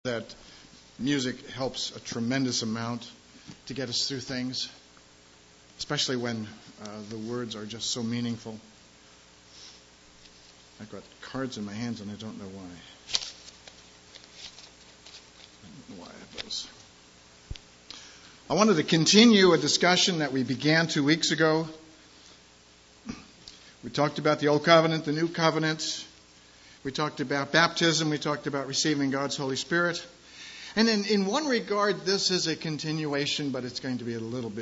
that music helps a tremendous amount to get us through things, especially when the words are just so meaningful. I've got cards in my hands and I don't know why. I have those. I wanted to continue a discussion that we began 2 weeks ago. We talked about the Old Covenant, the New Covenant. We talked about baptism. We talked about receiving God's Holy Spirit. And in one regard, this is a continuation, but it's going to be a little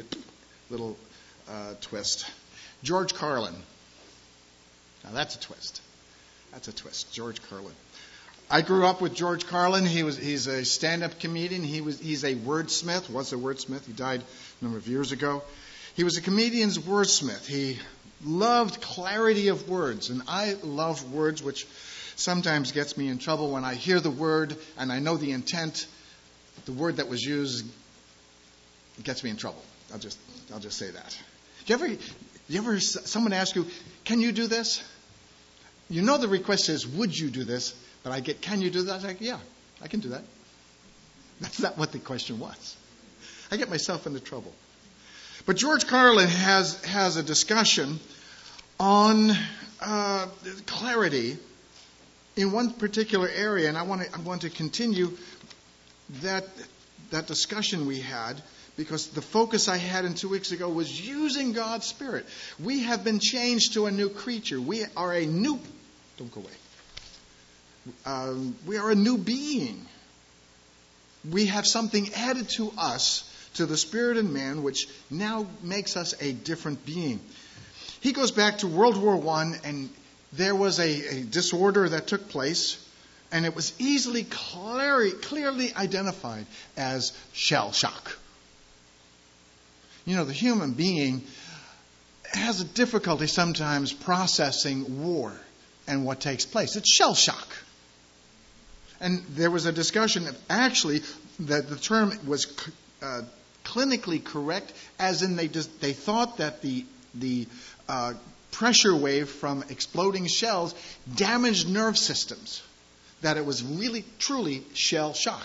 twist. George Carlin. Now that's a twist. That's a twist. George Carlin. I grew up with George Carlin. He's a stand-up comedian. He's a wordsmith. Was a wordsmith. He died a number of years ago. He was a comedian's wordsmith. He loved clarity of words, and I love words, which sometimes gets me in trouble when I hear the word and I know the intent. The word that was used gets me in trouble. I'll just say that. Do you ever someone ask you, "Can you do this?" You know the request is, "Would you do this?" But I get, "Can you do that?" I was like, "Yeah, I can do that." That's not what the question was. I get myself into trouble. But George Carlin has a discussion on clarity in one particular area, and I want to continue that discussion we had, because the focus I had in 2 weeks ago was using God's Spirit. We have been changed to a new creature. We are a new... Don't go away. We are a new being. We have something added to us, to the spirit in man, which now makes us a different being. He goes back to World War I, and there was a disorder that took place, and it was easily, clearly identified as shell shock. You know, the human being has a difficulty sometimes processing war and what takes place. It's shell shock. And there was a discussion that actually that the term was clinically correct, as in they thought that the pressure wave from exploding shells damaged nerve systems, that it was really, truly shell shock.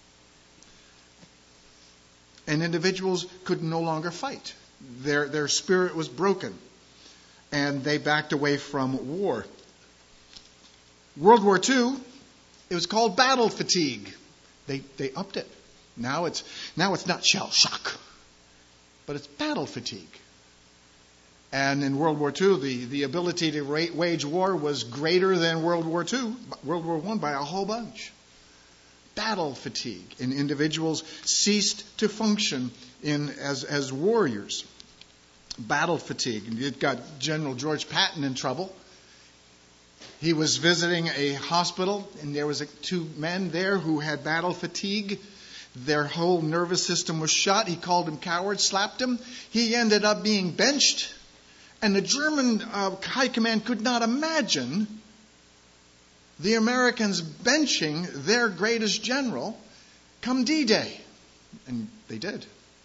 And individuals could no longer fight. Their spirit was broken, and they backed away from war. World War II, it was called battle fatigue. They upped it. Now it's not shell shock, but it's battle fatigue. And in World War II, the ability to wage war was greater than World War I by a whole bunch. Battle fatigue, and individuals ceased to function as warriors. Battle fatigue. And it got General George Patton in trouble. He was visiting a hospital, and there was two men there who had battle fatigue. Their whole nervous system was shot. He called them cowards, slapped them. He ended up being benched. And the German high command could not imagine the Americans benching their greatest general come D-Day. And they did.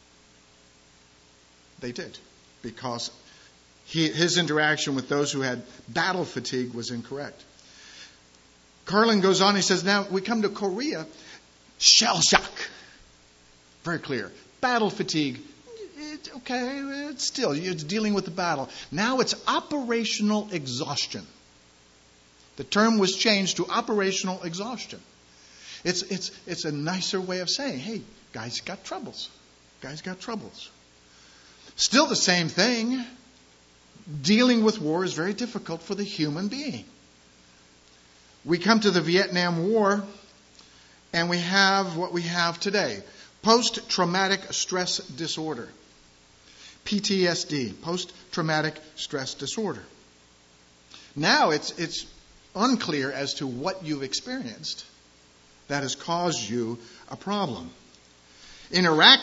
They did. Because his interaction with those who had battle fatigue was incorrect. Carlin goes on, he says, now we come to Korea, shell shock. Very clear. Battle fatigue. It's dealing with the battle. Now it's operational exhaustion. The term was changed to operational exhaustion. It's a nicer way of saying, hey, guys got troubles. Guys got troubles. Still the same thing. Dealing with war is very difficult for the human being. We come to the Vietnam War, and we have what we have today. Post-traumatic stress disorder. PTSD, post-traumatic stress disorder. Now it's unclear as to what you've experienced that has caused you a problem. In Iraq,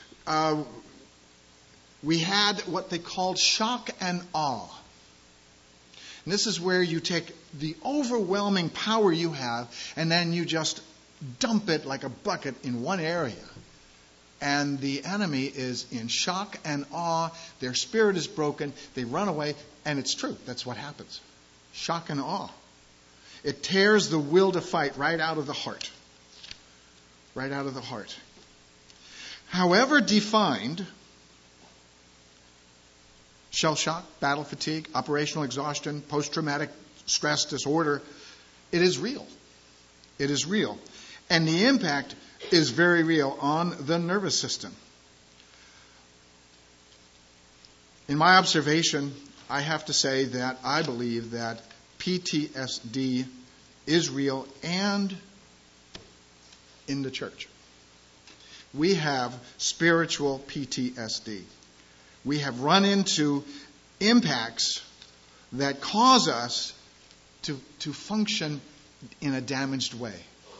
we had what they called shock and awe. And this is where you take the overwhelming power you have and then you just dump it like a bucket in one area. And the enemy is in shock and awe. Their spirit is broken. They run away. And it's true. That's what happens. Shock and awe. It tears the will to fight right out of the heart. right out of the heart. However defined, shell shock, battle fatigue, operational exhaustion, post-traumatic stress disorder, it is real. It is real. And the impact is very real on the nervous system. In my observation, I have to say that I believe that PTSD is real and in the church. We have spiritual PTSD. We have run into impacts that cause us to function in a damaged way.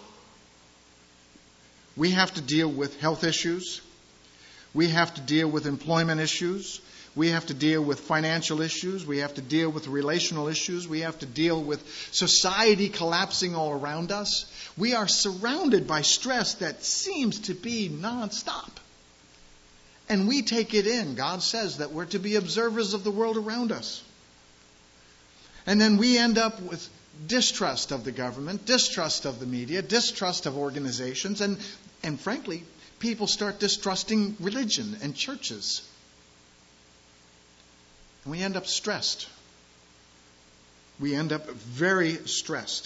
We have to deal with health issues. We have to deal with employment issues. We have to deal with financial issues. We have to deal with relational issues. We have to deal with society collapsing all around us. We are surrounded by stress that seems to be nonstop. And we take it in. God says that we're to be observers of the world around us. And then we end up with distrust of the government, distrust of the media, distrust of organizations, and frankly, people start distrusting religion and churches. And we end up stressed. We end up very stressed.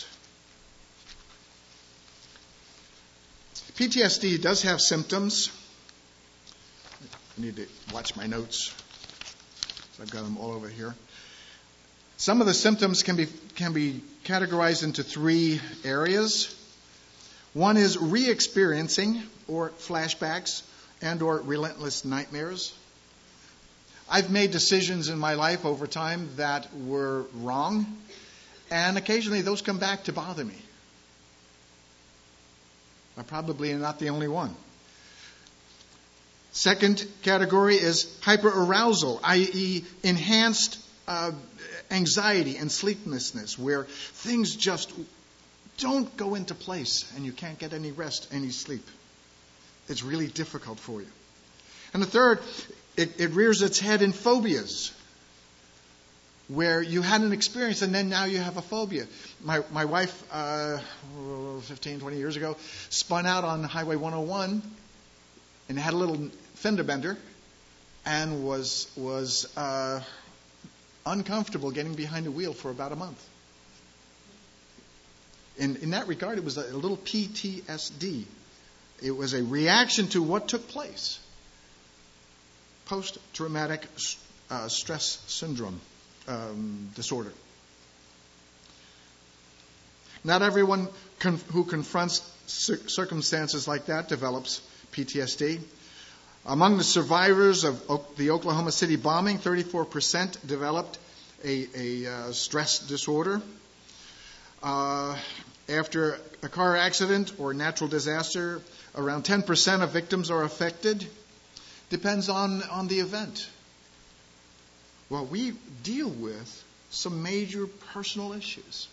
PTSD does have symptoms. I need to watch my notes. I've got them all over here. Some of the symptoms can be categorized into three areas. One is re-experiencing or flashbacks and or relentless nightmares. I've made decisions in my life over time that were wrong, and occasionally those come back to bother me. I'm probably not the only one. Second category is hyperarousal, i.e. enhanced anxiety and sleeplessness, where things just don't go into place and you can't get any rest, any sleep. It's really difficult for you. And the third, it rears its head in phobias, where you had an experience and then now you have a phobia. My wife, 15, 20 years ago, spun out on Highway 101 and had a little fender bender and was uncomfortable getting behind the wheel for about a month. In that regard, it was a little PTSD. It was a reaction to what took place. Post-traumatic stress syndrome disorder. Not everyone who confronts circumstances like that develops PTSD. Among the survivors of the Oklahoma City bombing, 34% developed a stress disorder. After a car accident or natural disaster, around 10% of victims are affected. Depends on the event. Well, we deal with some major personal issues.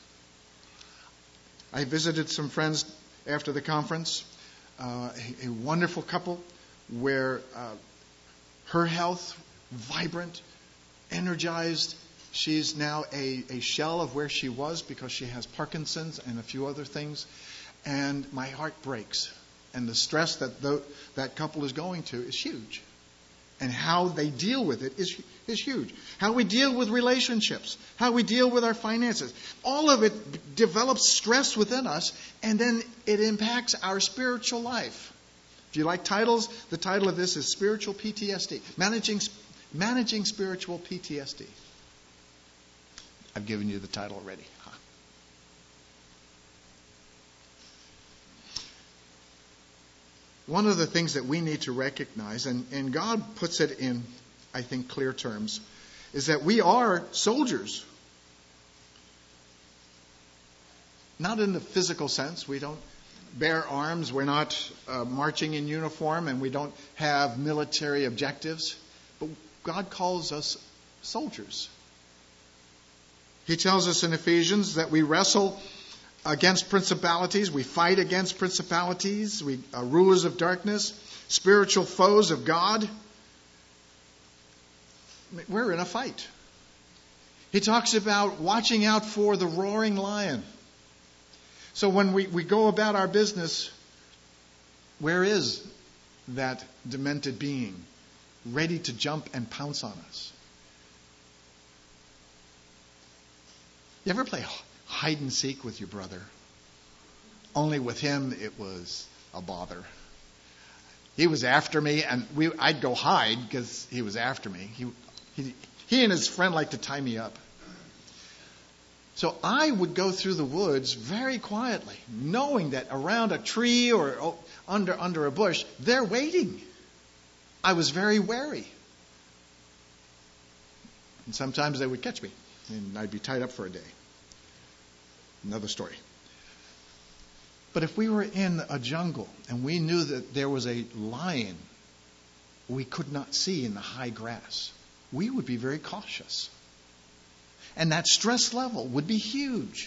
I visited some friends after the conference, a wonderful couple where her health, vibrant, energized. She's now a shell of where she was because she has Parkinson's and a few other things. And my heart breaks. And the stress that couple is going to is huge. And how they deal with it is huge. How we deal with relationships, how we deal with our finances. All of it develops stress within us, and then it impacts our spiritual life. If you like titles, the title of this is Spiritual PTSD. Managing Spiritual PTSD. I've given you the title already. One of the things that we need to recognize, and God puts it in, I think, clear terms, is that we are soldiers. Not in the physical sense. We don't bear arms. We're not marching in uniform, and we don't have military objectives. But God calls us soldiers. He tells us in Ephesians that we wrestle against principalities. We fight against principalities. We are rulers of darkness, spiritual foes of God. We're in a fight. He talks about watching out for the roaring lion. So when we go about our business, Where is that demented being ready to jump and pounce on us? You ever play hide and seek with your brother? Only with him it was a bother. He was after me, and I'd go hide because he was after me. He and his friend liked to tie me up. So I would go through the woods very quietly, knowing that around a tree or under a bush, they're waiting. I was very wary. And sometimes they would catch me, and I'd be tied up for a day. Another story. But if we were in a jungle and we knew that there was a lion we could not see in the high grass, we would be very cautious. And that stress level would be huge.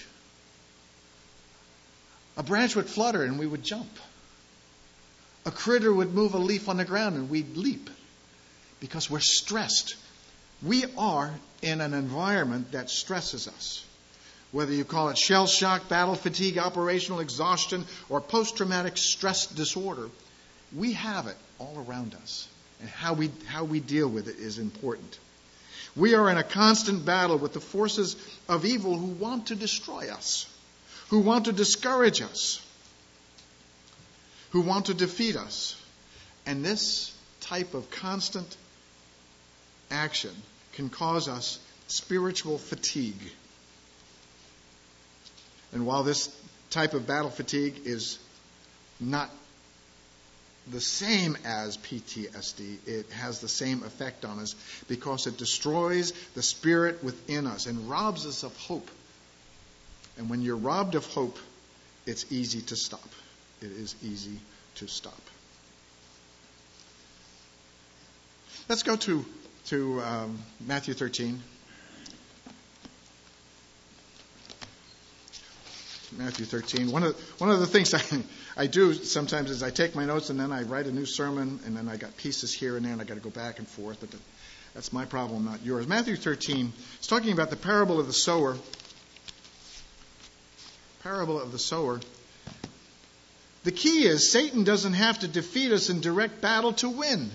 A branch would flutter and we would jump. A critter would move a leaf on the ground and we'd leap because we're stressed. We are in an environment that stresses us. Whether you call it shell shock, battle fatigue, operational exhaustion, or post-traumatic stress disorder, we have it all around us. And how we deal with it is important. We are in a constant battle with the forces of evil who want to destroy us, who want to discourage us, who want to defeat us. And this type of constant action can cause us spiritual fatigue. And while this type of battle fatigue is not the same as PTSD, it has the same effect on us because it destroys the spirit within us and robs us of hope. And when you're robbed of hope, it's easy to stop. It is easy to stop. Let's go to Matthew 13. Matthew 13. One of the things I do sometimes is I take my notes and then I write a new sermon and then I got pieces here and there and I got to go back and forth. But that's my problem, not yours. Matthew 13 is talking about the parable of the sower. Parable of the sower. The key is Satan doesn't have to defeat us in direct battle to win.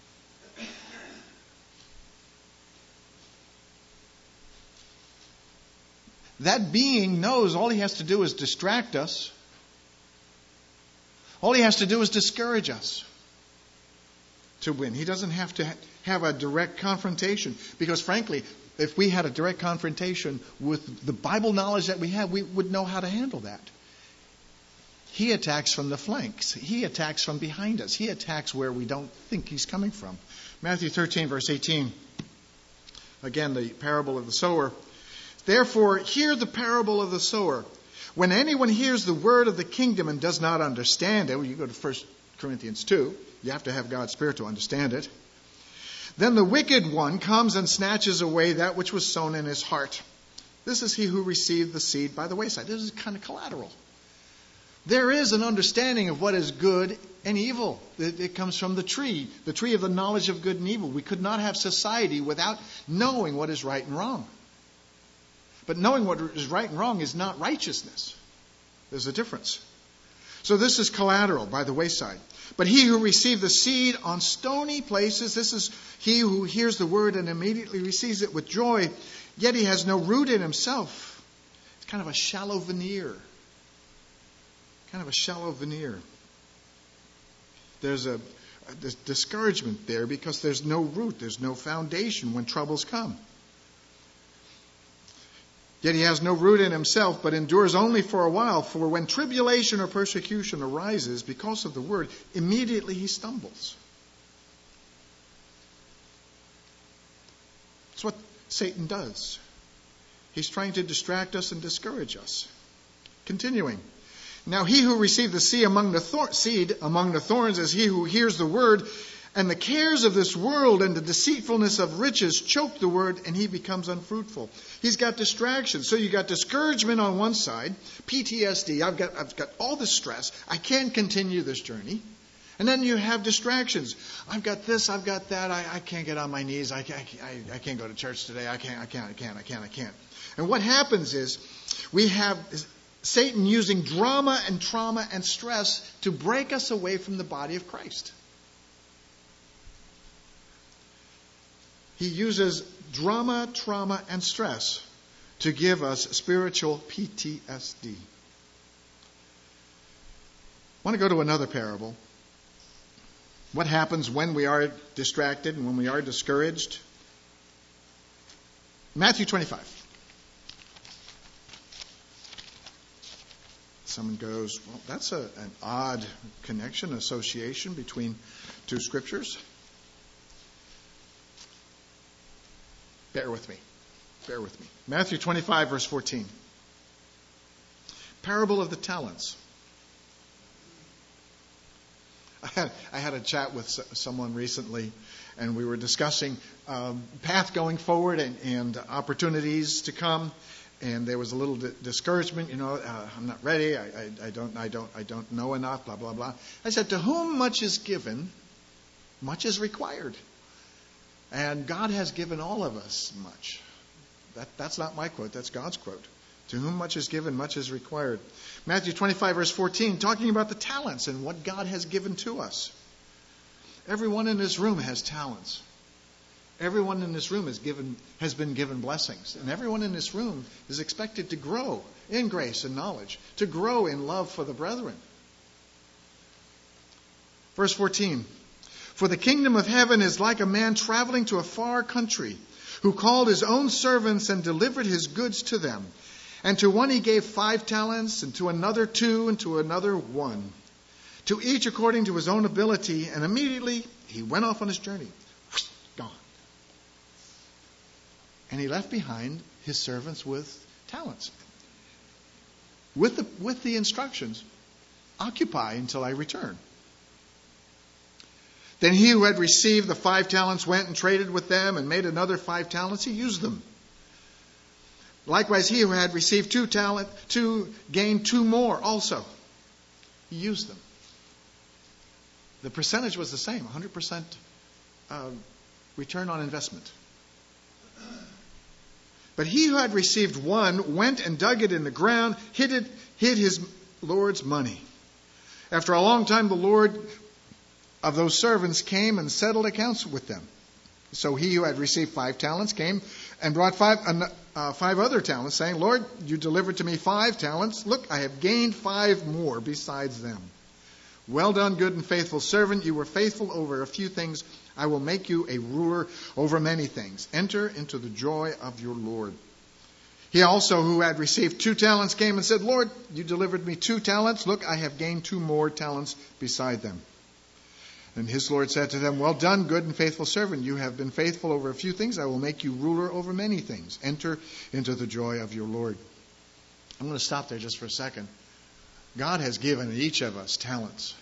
That being knows all he has to do is distract us. All he has to do is discourage us to win. He doesn't have to have a direct confrontation. Because frankly, if we had a direct confrontation with the Bible knowledge that we have, we would know how to handle that. He attacks from the flanks. He attacks from behind us. He attacks where we don't think he's coming from. Matthew 13, verse 18. Again, the parable of the sower. Therefore, hear the parable of the sower. When anyone hears the word of the kingdom and does not understand it, well, you go to 1 Corinthians 2. You have to have God's Spirit to understand it. Then the wicked one comes and snatches away that which was sown in his heart. This is he who received the seed by the wayside. This is kind of collateral. There is an understanding of what is good and evil. It comes from the tree of the knowledge of good and evil. We could not have society without knowing what is right and wrong. But knowing what is right and wrong is not righteousness. There's a difference. So this is collateral by the wayside. But he who received the seed on stony places, this is he who hears the word and immediately receives it with joy, yet he has no root in himself. It's kind of a shallow veneer. There's a discouragement there because there's no root, there's no foundation when troubles come. Yet he has no root in himself, but endures only for a while. For when tribulation or persecution arises because of the word, immediately he stumbles. That's what Satan does. He's trying to distract us and discourage us. Continuing. Now he who received the seed among the thorns is he who hears the word, and the cares of this world and the deceitfulness of riches choke the word, and he becomes unfruitful. He's got distractions. So you got discouragement on one side, PTSD. I've got all this stress. I can't continue this journey. And then you have distractions. I've got this. I've got that. I can't get on my knees. I can't go to church today. I can't. And what happens is we have Satan using drama and trauma and stress to break us away from the body of Christ. He uses drama, trauma, and stress to give us spiritual PTSD. I want to go to another parable. What happens when we are distracted and when we are discouraged? Matthew 25. Someone goes, well, that's an odd connection, association between two scriptures. Bear with me. Bear with me. Matthew 25, verse 14. Parable of the talents. I had a chat with someone recently, and we were discussing path going forward and opportunities to come. And there was a little discouragement, I'm not ready. I don't know enough. Blah blah blah. I said, to whom much is given, much is required. And God has given all of us much. That's not my quote. That's God's quote. To whom much is given, much is required. Matthew 25, verse 14, talking about the talents and what God has given to us. Everyone in this room has talents. Everyone in this room has been given blessings. And everyone in this room is expected to grow in grace and knowledge, to grow in love for the brethren. Verse 14, for the kingdom of heaven is like a man traveling to a far country, who called his own servants and delivered his goods to them. And to one he gave 5 talents, and to another 2, and to another 1. To each according to his own ability, and immediately he went off on his journey. Gone. And he left behind his servants with talents. With the instructions, occupy until I return. Then he who had received the 5 talents went and traded with them and made another 5 talents. He used them. Likewise, he who had received 2 talents, gained 2 more also. He used them. The percentage was the same, 100% return on investment. But he who had received 1 went and dug it in the ground, hid his Lord's money. After a long time, the Lord of those servants came and settled accounts with them. So he who had received 5 talents came and brought 5 other talents, saying, Lord, you delivered to me 5 talents. Look, I have gained 5 more besides them. Well done, good and faithful servant. You were faithful over a few things. I will make you a ruler over many things. Enter into the joy of your Lord. He also, who had received 2 talents, came and said, Lord, you delivered me 2 talents. Look, I have gained 2 more talents beside them. And his Lord said to them, well done, good and faithful servant. You have been faithful over a few things. I will make you ruler over many things. Enter into the joy of your Lord. I'm going to stop there just for a second. God has given each of us talents.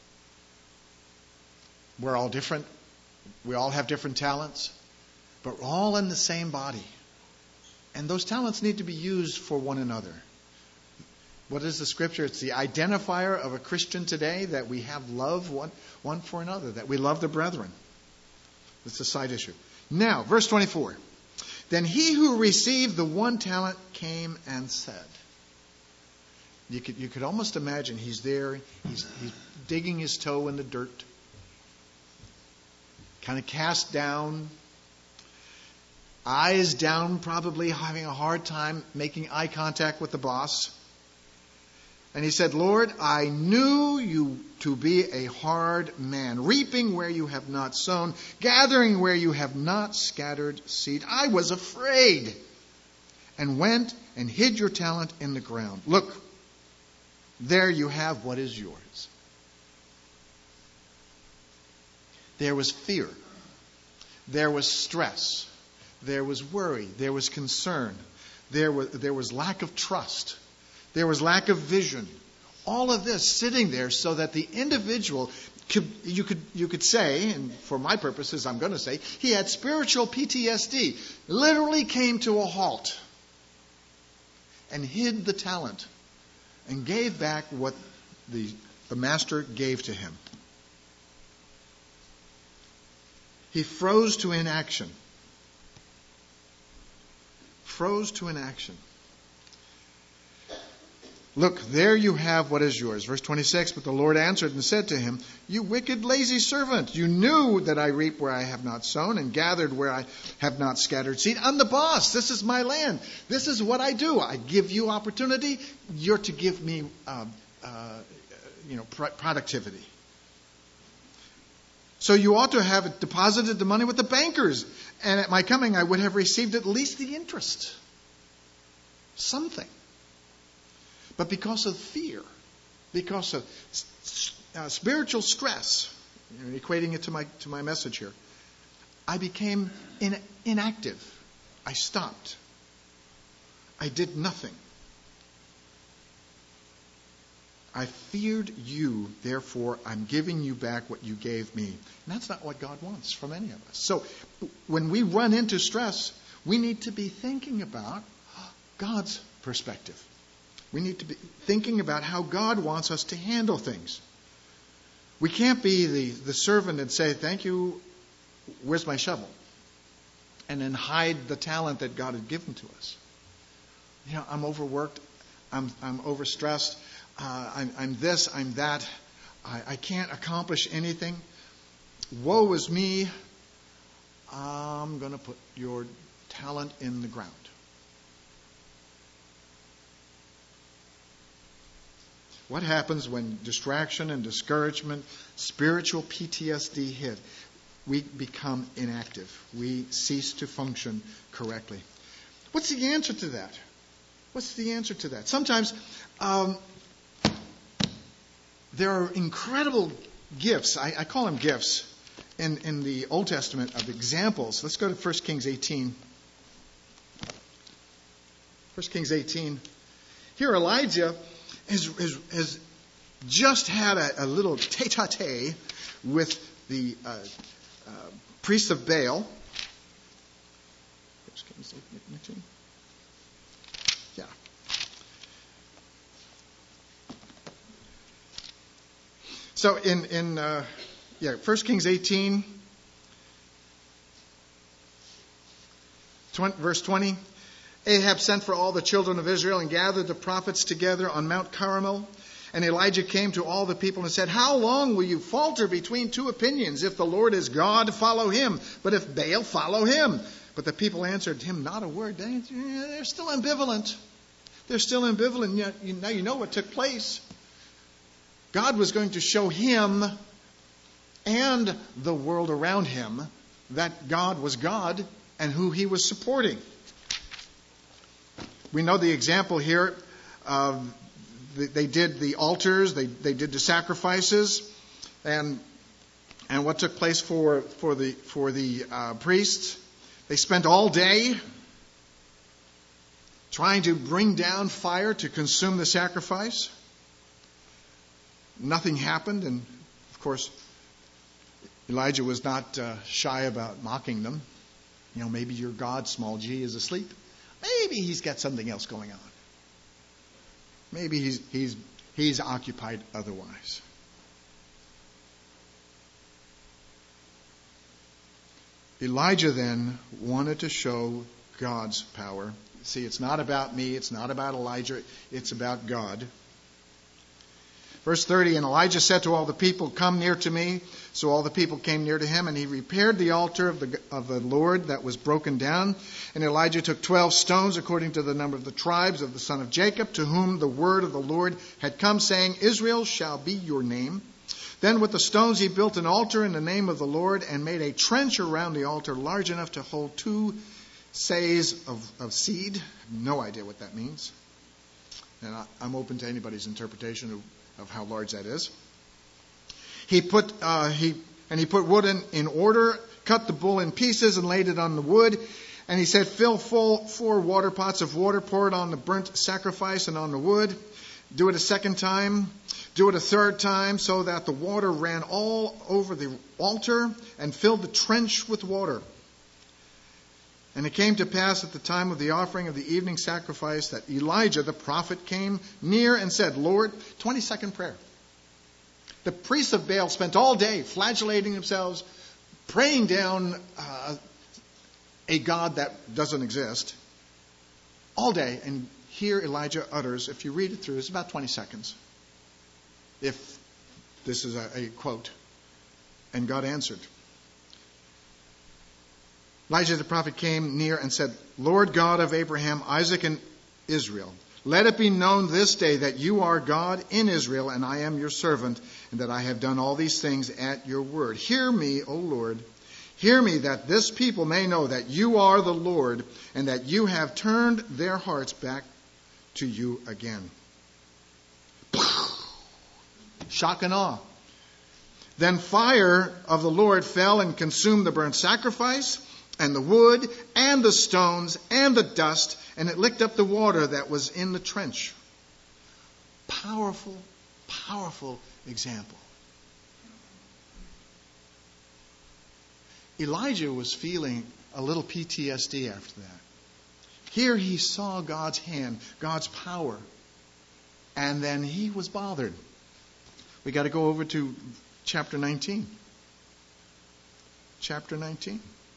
We're all different. We all have different talents. But we're all in the same body. And those talents need to be used for one another. What is the scripture? It's the identifier of a Christian today, that we have love one for another, that we love the brethren. It's a side issue. Now, verse 24. Then he who received the 1 talent came and said. You could almost imagine he's there, he's digging his toe in the dirt, kind of cast down, eyes down, probably having a hard time making eye contact with the boss. And he said, Lord, I knew you to be a hard man, reaping where you have not sown, gathering where you have not scattered seed. I was afraid and went and hid your talent in the ground. Look, there you have what is yours. There was fear. There was stress. There was worry. There was concern. There was lack of trust. There was lack of vision. All of this sitting there so that the individual, you could say, and for my purposes I'm going to say, he had spiritual PTSD. Literally came to a halt and hid the talent and gave back what the master gave to him. He froze to inaction. Froze to inaction. Look, there you have what is yours. Verse 26, but the Lord answered and said to him, you wicked, lazy servant, you knew that I reap where I have not sown and gathered where I have not scattered seed. I'm the boss. This is my land. This is what I do. I give you opportunity. You're to give me productivity. So you ought to have deposited the money with the bankers. And at my coming, I would have received at least the interest. Something. But because of fear, because of spiritual stress, equating it to my message here, I became inactive. I stopped. I did nothing. I feared you, therefore I'm giving you back what you gave me. And that's not what God wants from any of us. So when we run into stress, we need to be thinking about God's perspective. We need to be thinking about how God wants us to handle things. We can't be the servant and say, thank you, where's my shovel? And then hide the talent that God had given to us. I'm overworked. I'm overstressed. I'm this, I'm that. I can't accomplish anything. Woe is me. I'm going to put your talent in the ground. What happens when distraction and discouragement, spiritual PTSD hit? We become inactive. We cease to function correctly. What's the answer to that? What's the answer to that? Sometimes there are incredible gifts. I call them gifts in the Old Testament of examples. Let's go to 1 Kings 18. 1 Kings 18. Here Elijah has just had a little tete-a-tete with the priest of Baal. 1 Kings 18. Yeah. So in 1 Kings 18, verse 20, Ahab sent for all the children of Israel and gathered the prophets together on Mount Carmel. And Elijah came to all the people and said, how long will you falter between two opinions? If the Lord is God, follow him. But if Baal, follow him. But the people answered him not a word. They're still ambivalent. They're still ambivalent. Now you know what took place. God was going to show him and the world around him that God was God and who he was supporting. We know the example here. They did the altars, they did the sacrifices, and what took place for the priests. They spent all day trying to bring down fire to consume the sacrifice. Nothing happened, and of course, Elijah was not shy about mocking them. Maybe your God, small g, is asleep. Maybe he's got something else going on. Maybe he's occupied otherwise. Elijah then wanted to show God's power. See, it's not about me. It's not about Elijah. It's about God. Verse 30, and Elijah said to all the people, come near to me. So all the people came near to him, and he repaired the altar of the Lord that was broken down. And Elijah took 12 stones, according to the number of the tribes of the son of Jacob, to whom the word of the Lord had come, saying, Israel shall be your name. Then with the stones he built an altar in the name of the Lord, and made a trench around the altar large enough to hold 2 seahs of seed. No idea what that means. And I'm open to anybody's interpretation of how large that is. He put wood in order, cut the bull in pieces, and laid it on the wood. And he said, fill full 4 water pots of water, pour it on the burnt sacrifice and on the wood. Do it a second time. Do it a third time, so that the water ran all over the altar and filled the trench with water. And it came to pass at the time of the offering of the evening sacrifice that Elijah the prophet came near and said, Lord, 22nd prayer. The priests of Baal spent all day flagellating themselves, praying down a God that doesn't exist, all day. And here Elijah utters, if you read it through, it's about 20 seconds. If this is a quote. And God answered. Elijah the prophet came near and said, Lord God of Abraham, Isaac, and Israel, let it be known this day that you are God in Israel, and I am your servant, and that I have done all these things at your word. Hear me, O Lord. Hear me, that this people may know that you are the Lord, and that you have turned their hearts back to you again. Shock and awe. Then fire of the Lord fell and consumed the burnt sacrifice, and the wood, and the stones, and the dust, and it licked up the water that was in the trench. Powerful, powerful example. Elijah was feeling a little PTSD after that. Here he saw God's hand, God's power, and then he was bothered. We got to go over to chapter 19. Chapter 19.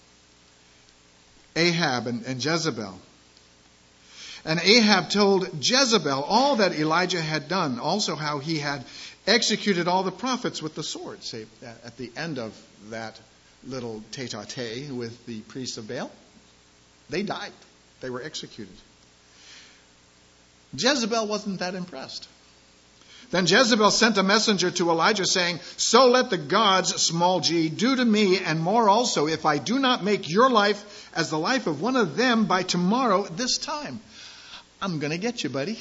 Ahab and Jezebel. And Ahab told Jezebel all that Elijah had done, also how he had executed all the prophets with the sword. Say, at the end of that little tete-a-tete with the priests of Baal, they died. They were executed. Jezebel wasn't that impressed. Then Jezebel sent a messenger to Elijah saying, so let the gods, small g, do to me and more also, if I do not make your life as the life of one of them by tomorrow at this time. I'm going to get you, buddy.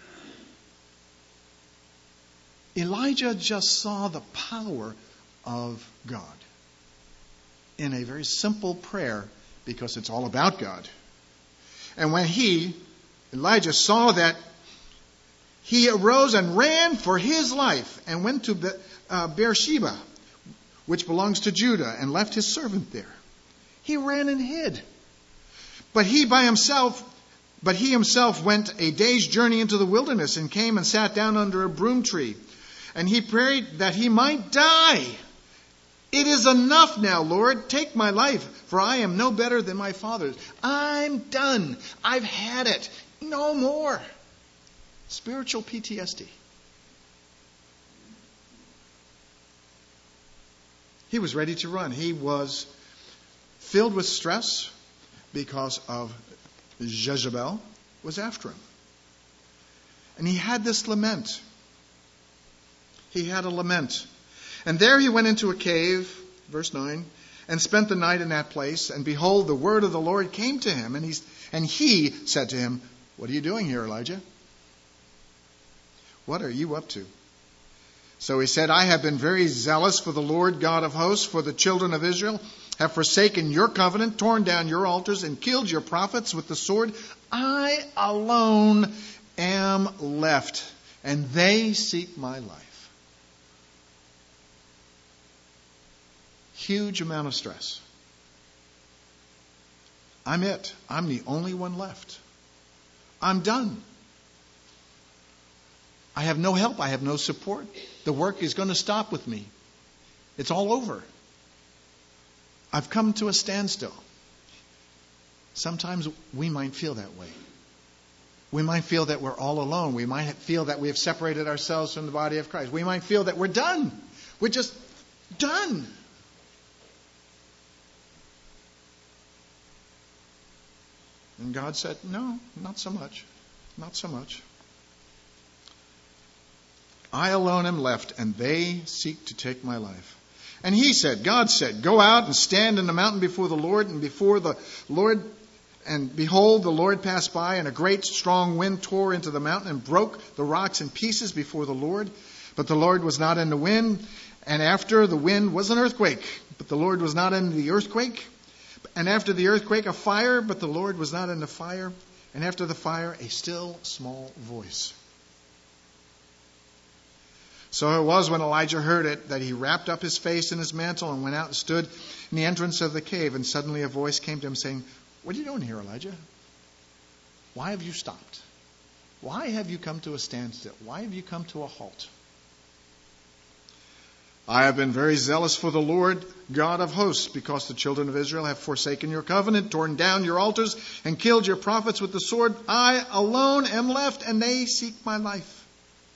Elijah just saw the power of God in a very simple prayer, because it's all about God. And when Elijah saw that, he arose and ran for his life and went to Beersheba, which belongs to Judah, and left his servant there. He ran and hid. But he himself went a day's journey into the wilderness and came and sat down under a broom tree. And he prayed that he might die. It is enough now, Lord. Take my life, for I am no better than my fathers. I'm done. I've had it. No more. Spiritual PTSD. He was ready to run. He was filled with stress because of Jezebel was after him. And he had this lament. He had a lament. And there he went into a cave, verse 9, and spent the night in that place. And behold, the word of the Lord came to him. And he said to him, what are you doing here, Elijah? What are you up to? So he said, I have been very zealous for the Lord God of hosts, for the children of Israel have forsaken your covenant, torn down your altars, and killed your prophets with the sword. I alone am left, and they seek my life. Huge amount of stress. I'm it. I'm the only one left. I'm done. I have no help. I have no support. The work is going to stop with me. It's all over. I've come to a standstill. Sometimes we might feel that way. We might feel that we're all alone. We might feel that we have separated ourselves from the body of Christ. We might feel that we're done. We're just done. And God said, no, not so much. Not so much. I alone am left, and they seek to take my life. And God said, go out and stand in the mountain before the Lord, and before the Lord, and behold, the Lord passed by, and a great strong wind tore into the mountain and broke the rocks in pieces before the Lord. But the Lord was not in the wind, and after the wind was an earthquake. But the Lord was not in the earthquake. And after the earthquake, a fire, but the Lord was not in the fire. And after the fire, a still small voice. So it was when Elijah heard it that he wrapped up his face in his mantle and went out and stood in the entrance of the cave. And suddenly a voice came to him saying, what are you doing here, Elijah? Why have you stopped? Why have you come to a standstill? Why have you come to a halt? I have been very zealous for the Lord God of hosts, because the children of Israel have forsaken your covenant, torn down your altars, and killed your prophets with the sword. I alone am left, and they seek my life.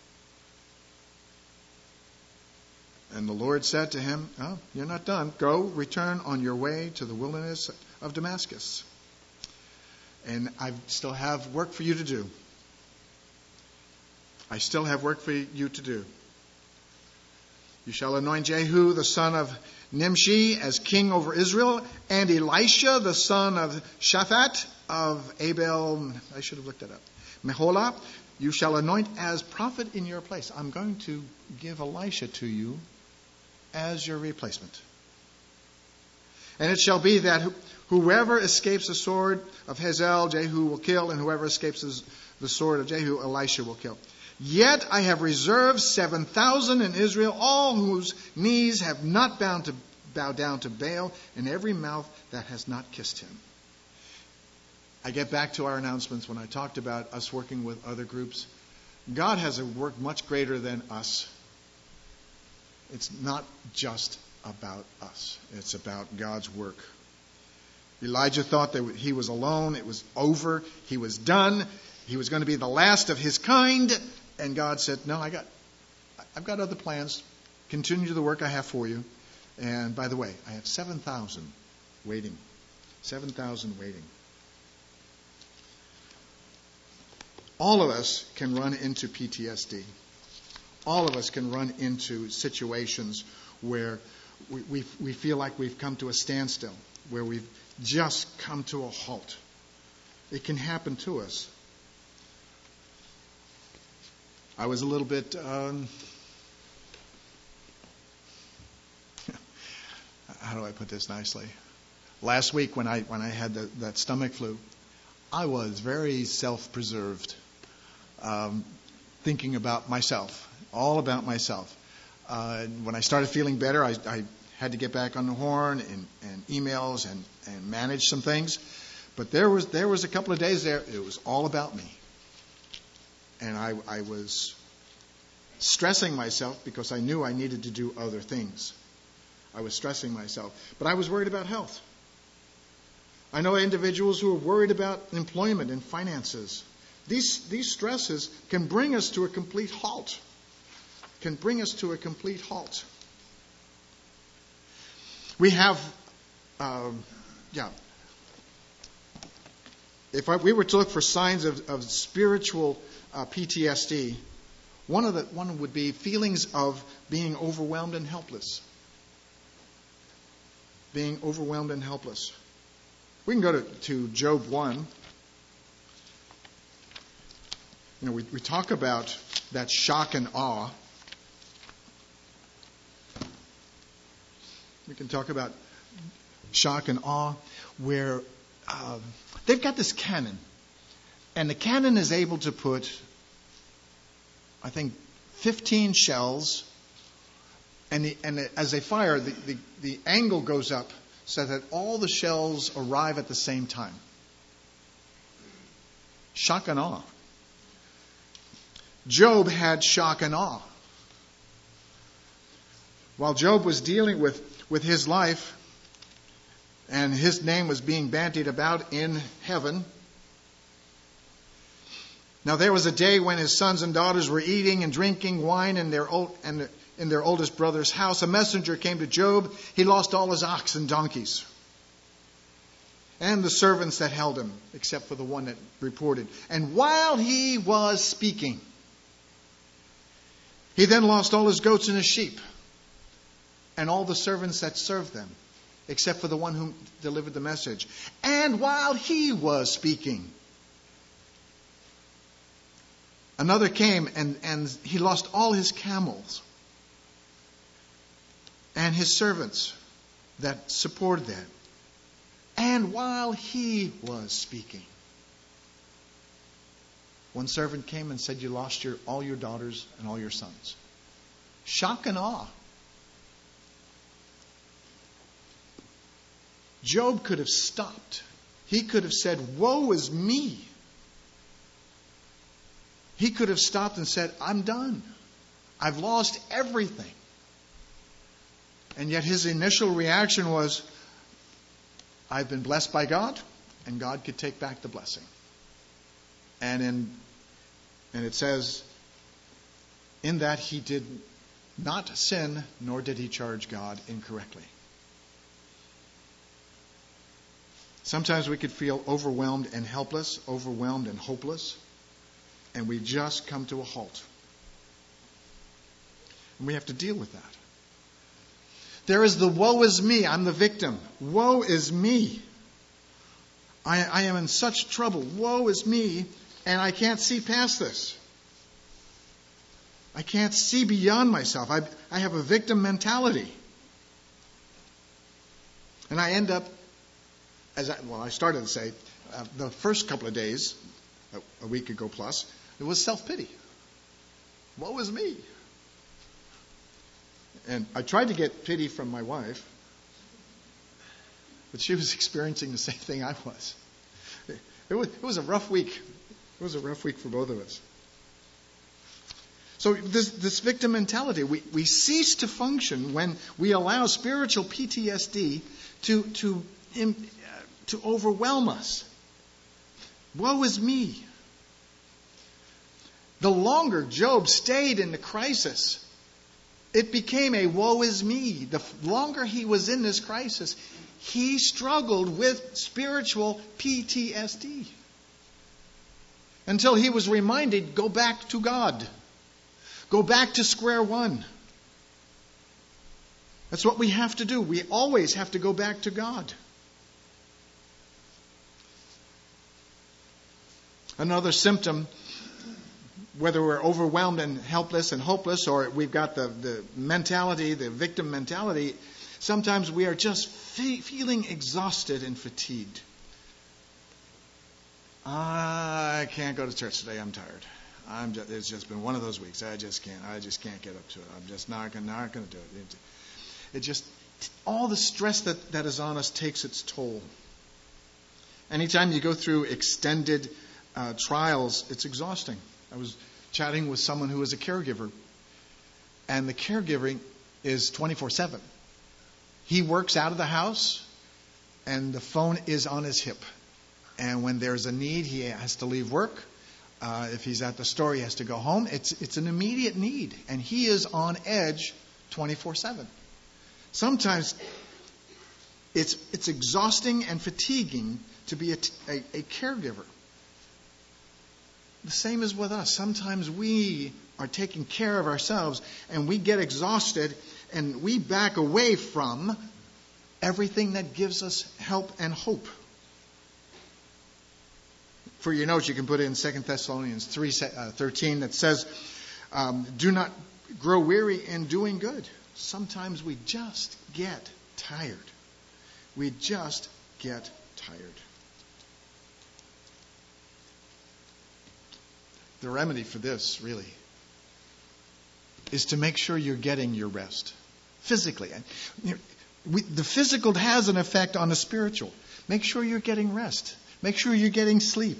And the Lord said to him, oh, you're not done. Go, return on your way to the wilderness of Damascus. And I still have work for you to do. I still have work for you to do. You shall anoint Jehu, the son of Nimshi, as king over Israel, and Elisha, the son of Shaphat of Abel, I should have looked that up, Meholah, you shall anoint as prophet in your place. I'm going to give Elisha to you as your replacement. And it shall be that whoever escapes the sword of Hazael, Jehu will kill, and whoever escapes the sword of Jehu, Elisha will kill. Yet I have reserved 7,000 in Israel, all whose knees have not bow down to Baal, and every mouth that has not kissed him. I get back to our announcements when I talked about us working with other groups. God has a work much greater than us. It's not just about us. It's about God's work. Elijah thought that he was alone. It was over. He was done. He was going to be the last of his kind. And God said, no, I've got other plans. Continue the work I have for you. And by the way, I have 7,000 waiting. 7,000 waiting. All of us can run into PTSD. All of us can run into situations where we feel like we've come to a standstill, where we've just come to a halt. It can happen to us. I was a little bit, how do I put this nicely? Last week when I had that stomach flu, I was very self-preserved, thinking about myself, all about myself. When I started feeling better, I had to get back on the horn and emails and manage some things. But there was a couple of days there, it was all about me. And I was stressing myself because I knew I needed to do other things. I was stressing myself. But I was worried about health. I know individuals who are worried about employment and finances. These stresses can bring us to a complete halt. We have, if we were to look for signs of spiritual PTSD, one would be feelings of being overwhelmed and helpless. Being overwhelmed and helpless. We can go to Job 1. We talk about that shock and awe. We can talk about shock and awe where they've got this cannon. And the cannon is able to put, I think, 15 shells. And as they fire, the angle goes up so that all the shells arrive at the same time. Shock and awe. Job had shock and awe. While Job was dealing with his life, and his name was being bandied about in heaven. Now there was a day when his sons and daughters were eating and drinking wine in their oldest brother's house. A messenger came to Job. He lost all his ox and donkeys, and the servants that held him, except for the one that reported. And while he was speaking, he then lost all his goats and his sheep, and all the servants that served them, except for the one who delivered the message. And while he was speaking, another came, and he lost all his camels and his servants that supported them. And while he was speaking, one servant came and said, you lost all your daughters and all your sons. Shock and awe. Job could have stopped. He could have said, woe is me. He could have stopped and said, I'm done. I've lost everything. And yet his initial reaction was, I've been blessed by God, and God could take back the blessing. And it says, in that he did not sin, nor did he charge God incorrectly. Sometimes we could feel overwhelmed and helpless, overwhelmed and hopeless, and we just come to a halt. And we have to deal with that. There is the woe is me. I'm the victim. Woe is me. I am in such trouble. Woe is me, and I can't see past this. I can't see beyond myself. I have a victim mentality. And I end up, I started to say, the first couple of days, a week ago plus, it was self-pity. Woe is me. And I tried to get pity from my wife, but she was experiencing the same thing I was. It was a rough week. It was a rough week for both of us. So this victim mentality, we cease to function when we allow spiritual PTSD to overwhelm us. Woe is me. The longer Job stayed in the crisis, it became a woe is me. The longer he was in this crisis, he struggled with spiritual PTSD. Until he was reminded, go back to God. Go back to square one. That's what we have to do. We always have to go back to God. Another symptom, whether we're overwhelmed and helpless and hopeless, or we've got the mentality, the victim mentality, sometimes we are just feeling exhausted and fatigued. I can't go to church today. I'm tired. It's just been one of those weeks. I just can't get up to it. I'm just not going to do it. It just, all the stress that is on us takes its toll. Anytime you go through extended trials, it's exhausting. I was chatting with someone who is a caregiver, and the caregiving is 24/7. He works out of the house, and the phone is on his hip. And when there's a need, he has to leave work. If he's at the store, he has to go home. It's an immediate need, and he is on edge 24/7. Sometimes it's exhausting and fatiguing to be a caregiver. The same is with us. Sometimes we are taking care of ourselves, and we get exhausted, and we back away from everything that gives us help and hope. For your notes, you can put in 2 Thessalonians 3:13 that says, do not grow weary in doing good. Sometimes we just get tired. We just get tired. The remedy for this, really, is to make sure you're getting your rest. Physically. The physical has an effect on the spiritual. Make sure you're getting rest. Make sure you're getting sleep.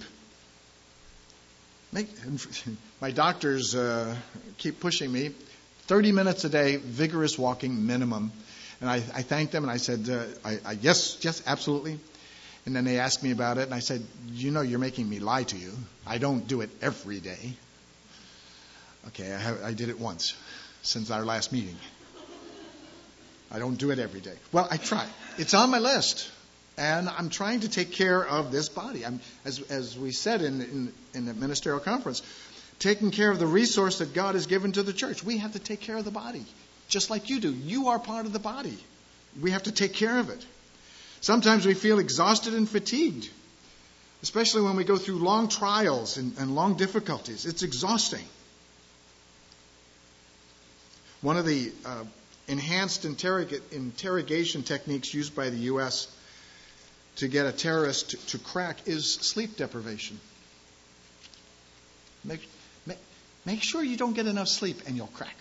My doctors keep pushing me. 30 minutes a day, vigorous walking minimum. And I thanked them, and I said, yes, absolutely. And then they asked me about it, and I said, you're making me lie to you. I don't do it every day. Okay, I did it once since our last meeting. I don't do it every day. Well, I try. It's on my list. And I'm trying to take care of this body. As we said in the ministerial conference, taking care of the resource that God has given to the church. We have to take care of the body, just like you do. You are part of the body. We have to take care of it. Sometimes we feel exhausted and fatigued, especially when we go through long trials and long difficulties. It's exhausting. One of the enhanced interrogation techniques used by the U.S. to get a terrorist to crack is sleep deprivation. Make sure you don't get enough sleep and you'll crack.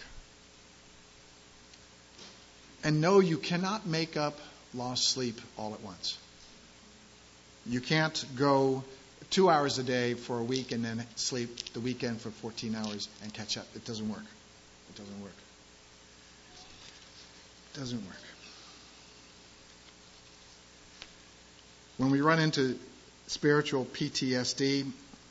And no, you cannot make up lost sleep all at once. You can't go 2 hours a day for a week and then sleep the weekend for 14 hours and catch up. It doesn't work. It doesn't work. Doesn't work. When we run into spiritual PTSD,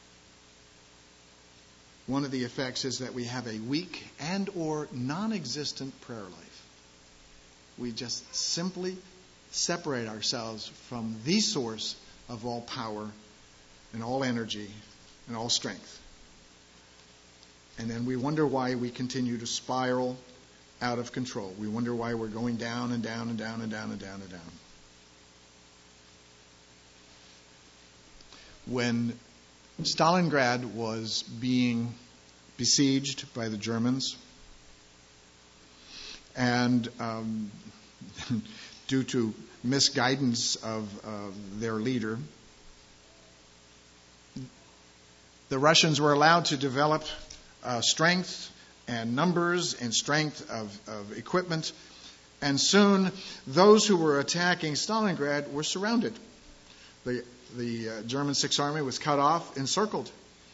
one of the effects is that we have a weak and or non-existent prayer life. We just simply separate ourselves from the source of all power and all energy and all strength. And then we wonder why we continue to spiral out of control. We wonder why we're going down and down and down and down and down and down. When Stalingrad was being besieged by the Germans, and due to misguidance of their leader, the Russians were allowed to develop strength and numbers and strength of equipment, and soon those who were attacking Stalingrad were surrounded. The German Sixth Army was cut off, encircled.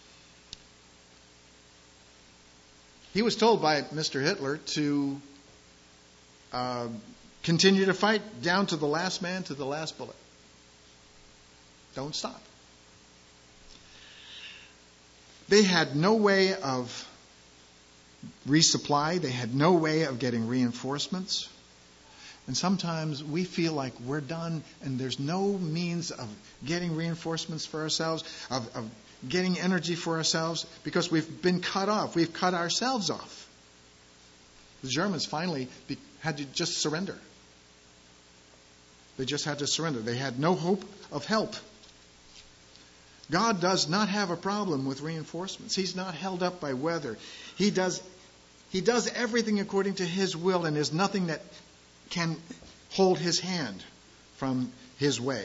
He was told by Mr. Hitler to continue to fight down to the last man, to the last bullet. Don't stop. They had no way of resupply. They had no way of getting reinforcements. And sometimes we feel like we're done and there's no means of getting reinforcements for ourselves, of getting energy for ourselves, because we've been cut off. We've cut ourselves off. The Germans finally had to just surrender. They just had to surrender. They had no hope of help. God does not have a problem with reinforcements. He's not held up by weather. He does everything according to His will, and there's nothing that can hold His hand from His way.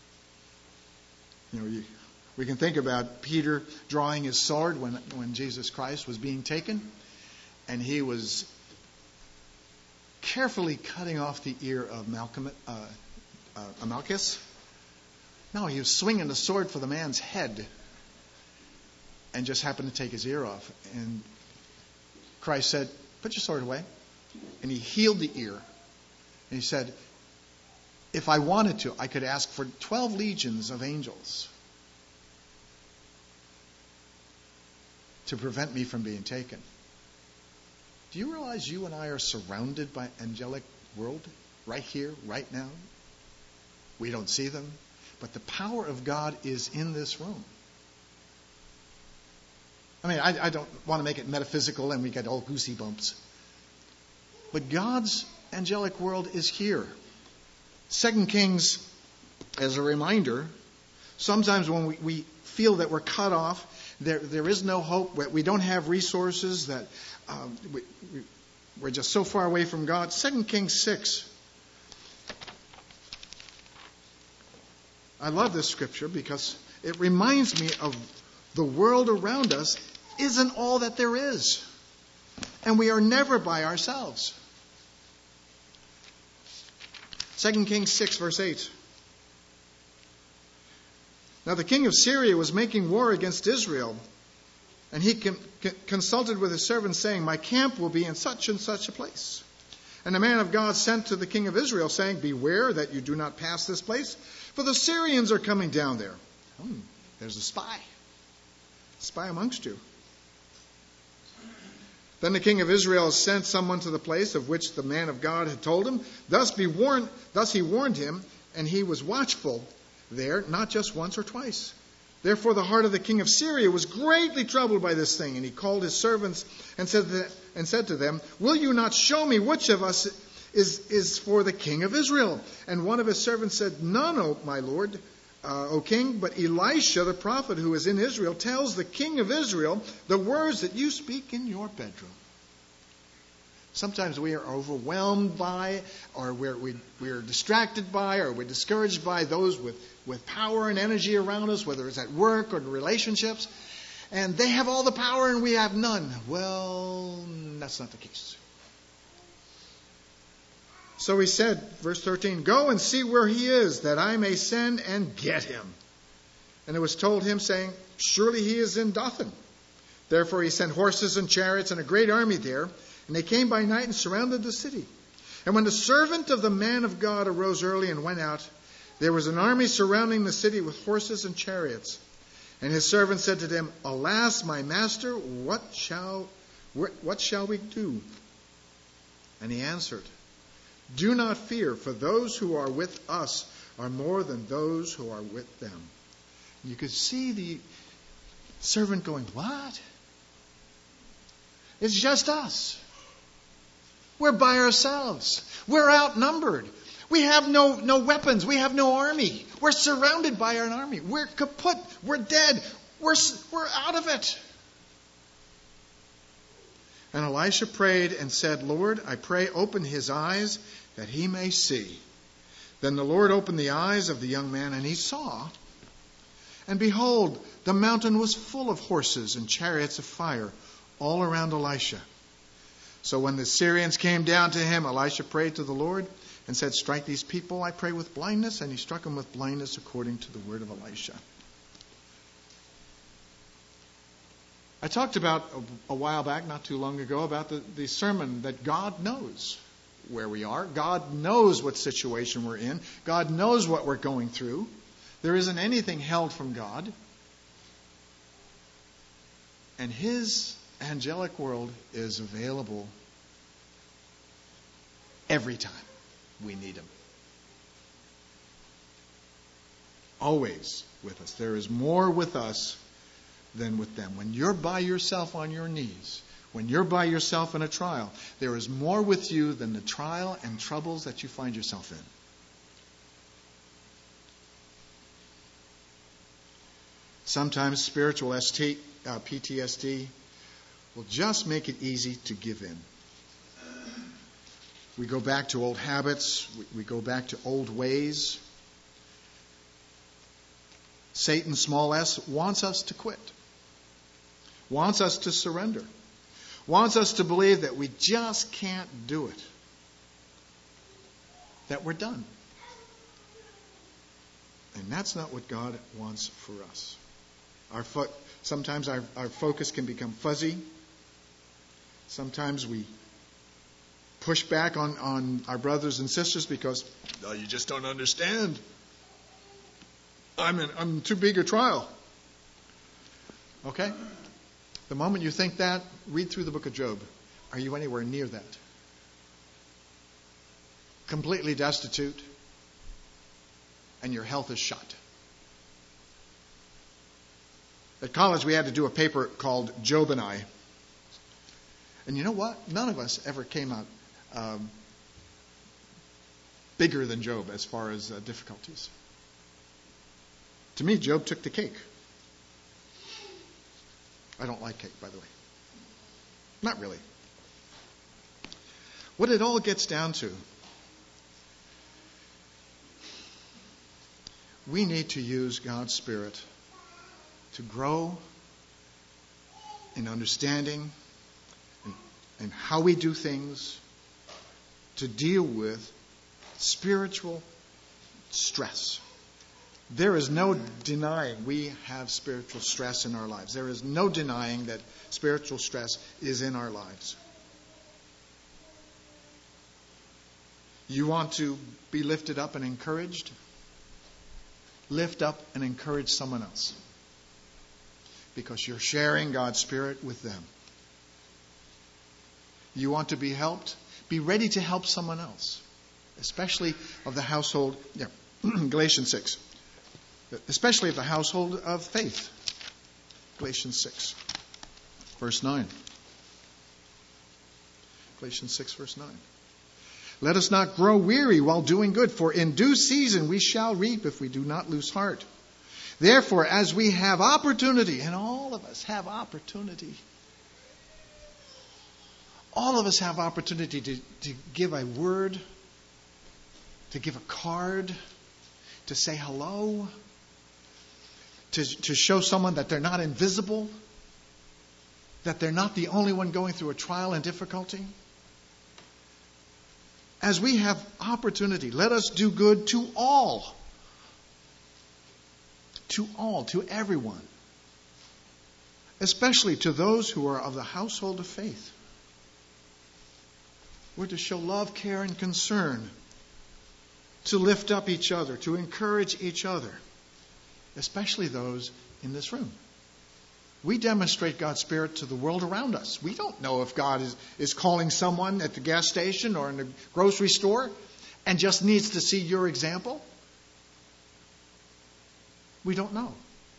We can think about Peter drawing his sword when Jesus Christ was being taken, and he was carefully cutting off the ear of Malchus. No, he was swinging the sword for the man's head and just happened to take his ear off. And Christ said, "Put your sword away." And He healed the ear. And He said, if I wanted to, I could ask for 12 legions of angels to prevent me from being taken. Do you realize you and I are surrounded by angelic world right here, right now? We don't see them, but the power of God is in this room. I mean, I don't want to make it metaphysical and we get all goosey bumps. But God's angelic world is here. 2 Kings, as a reminder, sometimes when we feel that we're cut off, there is no hope, we don't have resources, that we're just so far away from God. 2 Kings 6. I love this scripture because it reminds me of the world around us isn't all that there is. And we are never by ourselves. 2 Kings 6, verse 8. Now the king of Syria was making war against Israel, and he consulted with his servants, saying, "My camp will be in such and such a place." And the man of God sent to the king of Israel, saying, "Beware that you do not pass this place, for the Syrians are coming down there." There's a spy amongst you. Then the king of Israel sent someone to the place of which the man of God had told him. Thus he warned him, and he was watchful there, not just once or twice. Therefore the heart of the king of Syria was greatly troubled by this thing, and he called his servants and said to them, "Will you not show me which of us is for the king of Israel?" And one of his servants said, "None, O my lord, O king, but Elisha the prophet who is in Israel tells the king of Israel the words that you speak in your bedroom." Sometimes we are overwhelmed by, or we're distracted by, or we're discouraged by those with power and energy around us, whether it's at work or in relationships, and they have all the power and we have none. Well, that's not the case. So he said, verse 13, "Go and see where he is, that I may send and get him." And it was told him, saying, "Surely he is in Dothan." Therefore he sent horses and chariots and a great army there, and they came by night and surrounded the city. And when the servant of the man of God arose early and went out, there was an army surrounding the city with horses and chariots. And his servant said to them, Alas, my master, what shall we do? And he answered, Do not fear, for those who are with us are more than those who are with them. You could see the servant going, What? It's just us. We're by ourselves. We're outnumbered. We have no weapons. We have no army. We're surrounded by an army. We're kaput. We're dead. We're out of it. And Elisha prayed and said, Lord, I pray, open his eyes that he may see. Then the Lord opened the eyes of the young man, and he saw. And behold, the mountain was full of horses and chariots of fire all around Elisha. So when the Syrians came down to him, Elisha prayed to the Lord and said, Strike these people, I pray, with blindness. And he struck them with blindness according to the word of Elisha. I talked about a while back, not too long ago, about the sermon that God knows where we are. God knows what situation we're in. God knows what we're going through. There isn't anything held from God. And his angelic world is available every time we need him. Always with us. There is more with us than with them. When you're by yourself on your knees, when you're by yourself in a trial, there is more with you than the trial and troubles that you find yourself in. Sometimes spiritual PTSD will just make it easy to give in. We go back to old habits. We go back to old ways. Satan, small s, wants us to quit. Wants us to surrender. Wants us to believe that we just can't do it. That we're done. And that's not what God wants for us. Sometimes our focus can become fuzzy. Sometimes we push back on our brothers and sisters because, no, you just don't understand. I'm too big a trial. Okay? The moment you think that, read through the book of Job. Are you anywhere near that? Completely destitute, and your health is shot. At college, we had to do a paper called Job and I. And you know what? None of us ever came out bigger than Job as far as difficulties. To me, Job took the cake. I don't like cake, by the way. Not really. What it all gets down to, we need to use God's Spirit to grow in understanding and how we do things, to deal with spiritual stress. There is no denying we have spiritual stress in our lives. There is no denying that spiritual stress is in our lives. You want to be lifted up and encouraged? Lift up and encourage someone else. Because you're sharing God's Spirit with them. You want to be helped? Be ready to help someone else. Especially of the household, Galatians 6. Especially of the household of faith. Galatians 6, verse 9. Galatians 6, verse 9. Let us not grow weary while doing good, for in due season we shall reap if we do not lose heart. Therefore, as we have opportunity, and all of us have opportunity, all of us have opportunity to give a word, to give a card, to say hello, to show someone that they're not invisible, that they're not the only one going through a trial and difficulty. As we have opportunity, let us do good to all. To all, to everyone. Especially to those who are of the household of faith. We're to show love, care, and concern, to lift up each other, to encourage each other, especially those in this room. We demonstrate God's Spirit to the world around us. We don't know if God is calling someone at the gas station or in the grocery store and just needs to see your example. We don't know.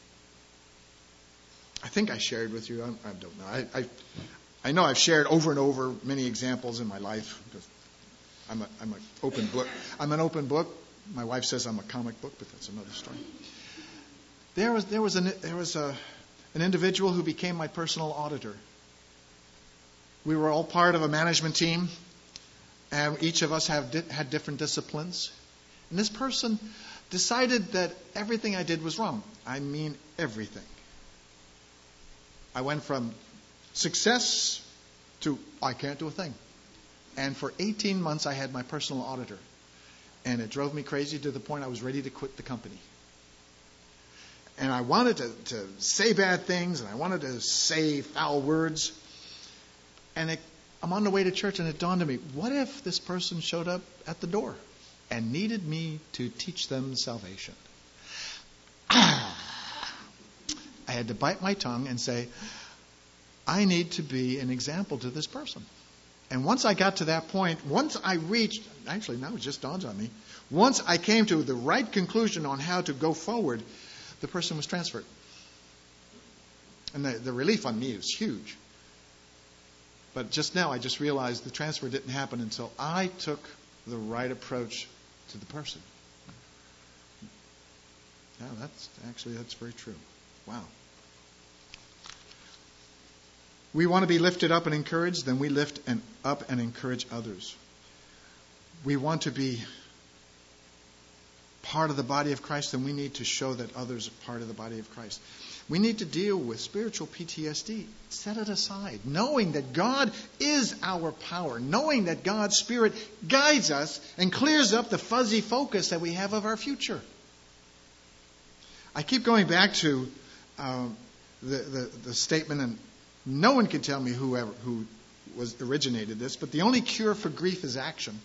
I think I shared with you. I don't know. I know I've shared over and over many examples in my life. I'm an open book. I'm an open book. My wife says I'm a comic book, but that's another story. There was an individual who became my personal auditor. We were all part of a management team, and each of us had different disciplines. And this person decided that everything I did was wrong. I mean everything. I went from success to I can't do a thing. And for 18 months I had my personal auditor. And it drove me crazy to the point I was ready to quit the company. And I wanted to say bad things, and I wanted to say foul words. And I'm on the way to church, and it dawned on me, what if this person showed up at the door and needed me to teach them salvation? I had to bite my tongue and say, I need to be an example to this person. And once I got to that point, actually now it just dawns on me, once I came to the right conclusion on how to go forward, the person was transferred. And the relief on me was huge. But just now I just realized the transfer didn't happen until I took the right approach to the person. Yeah, that's very true. Wow. We want to be lifted up and encouraged, then we lift up and encourage others. We want to be part of the body of Christ, then we need to show that others are part of the body of Christ. We need to deal with spiritual PTSD. Set it aside, knowing that God is our power, knowing that God's Spirit guides us and clears up the fuzzy focus that we have of our future. I keep going back to the statement, and no one can tell me who originated this, but the only cure for grief is action.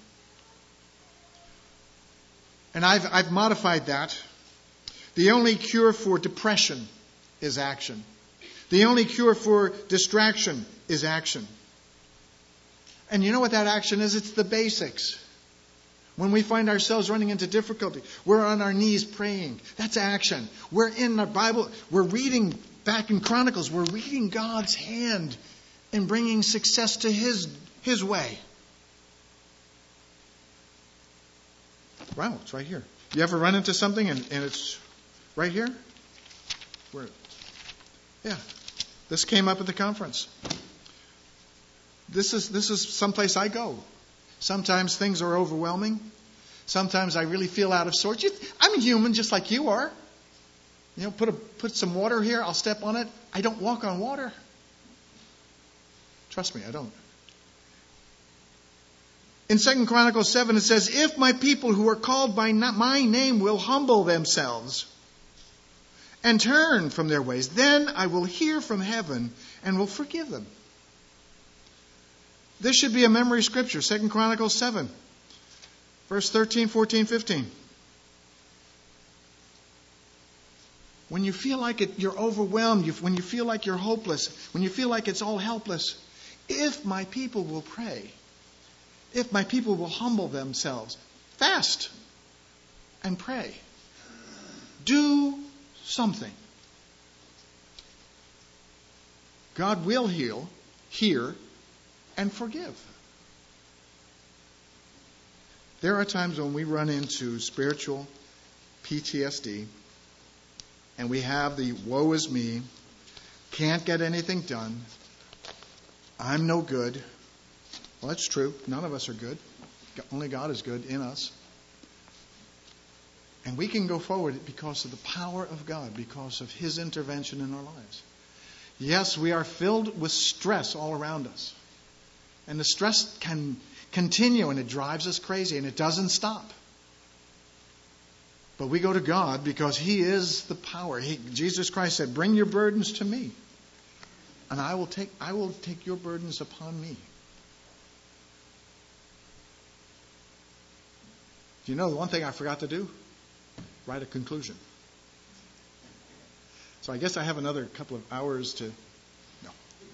And I've modified that. The only cure for depression is action. The only cure for distraction is action. And you know what that action is? It's the basics. When we find ourselves running into difficulty, we're on our knees praying. That's action. We're in the Bible. We're reading back in Chronicles. We're reading God's hand in bringing success to His way. Wow, it's right here. You ever run into something and it's right here? Where? Yeah. This came up at the conference. This is someplace I go. Sometimes things are overwhelming. Sometimes I really feel out of sorts. I'm human just like you are. You know, put some water here, I'll step on it. I don't walk on water. Trust me, I don't. In 2 Chronicles 7 it says, if my people who are called by my name will humble themselves and turn from their ways, then I will hear from heaven and will forgive them. This should be a memory scripture. 2 Chronicles 7, verse 13, 14, 15. When you feel like you're overwhelmed, when you feel like you're hopeless, when you feel like it's all helpless, if my people will pray, if my people will humble themselves, fast and pray, do something, God will hear, and forgive. There are times when we run into spiritual PTSD and we have the woe is me, can't get anything done, I'm no good. Well, that's true. None of us are good. Only God is good in us. And we can go forward because of the power of God, because of His intervention in our lives. Yes, we are filled with stress all around us. And the stress can continue and it drives us crazy and it doesn't stop. But we go to God because He is the power. Jesus Christ said, bring your burdens to me. And I will take your burdens upon me. Do you know the one thing I forgot to do? Write a conclusion. So I guess I have another couple of hours to... No.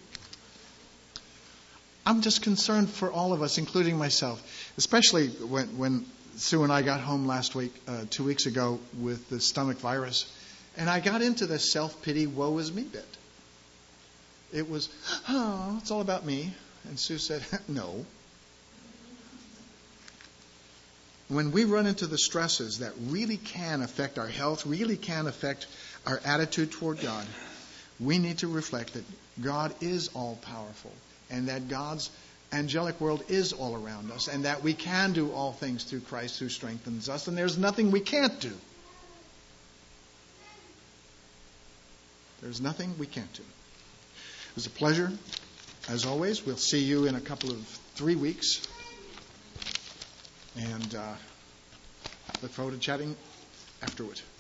I'm just concerned for all of us, including myself, especially when Sue and I got home last week, 2 weeks ago, with the stomach virus. And I got into the self-pity, woe is me bit. It was, oh, it's all about me. And Sue said, no. When we run into the stresses that really can affect our health, really can affect our attitude toward God, we need to reflect that God is all-powerful and that God's angelic world is all around us and that we can do all things through Christ who strengthens us, and there's nothing we can't do. There's nothing we can't do. It was a pleasure, as always. We'll see you in a couple of 3 weeks. And look forward to chatting afterward.